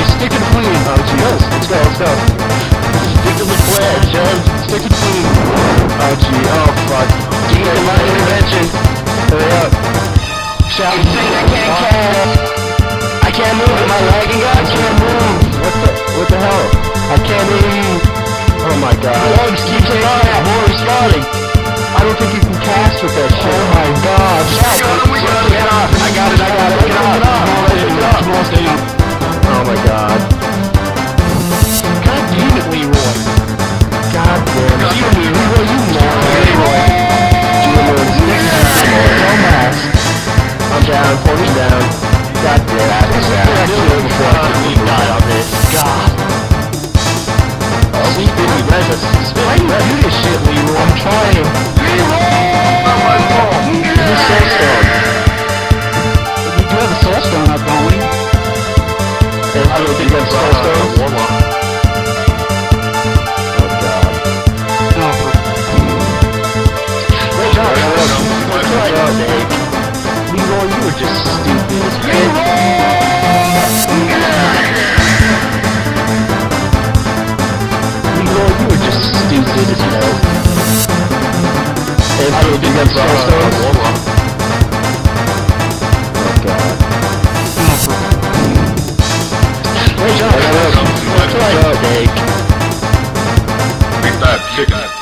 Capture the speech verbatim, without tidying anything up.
stick and clean. Oh, Jesus. Let's go, let's go. Stick to the plan, John. Stick and clean. Oh, gee. Oh, fuck. Deep divine intervention. Hurry up. Shout. I can't cast. I can't move. Am I lagging? I can't move. What the, what the hell? I can't move. Oh my god. The legs keep saying, oh, more responding. I don't think you can cast with that shit. Oh my god. Shout. Get off. I got it, I got it. Get off. Get off. Come on, stay up. Oh my god. God damn it, Leroy. God damn it. You, Leroy, you moron. Leroy. Dumbass. I'm down, forty down. God damn it. This is what I do before I can die on this. God. Oh, we did we read this. Why do you do this shit, Leroy? I'm trying. This is so strong. We do have a soul stone up, don't we? And I don't think you have soul stone. Warlock. Oh god. Oh, for... Wait, no, no, no. What's going on, Dave? Leroy, you were just stupid as shit. Leroy, you were just stupid as hell. And I don't think you have soul stone. Warlock. Oh god. Oh, for... Wait, no, no, no. What's going on, Dave? Beat that chicken.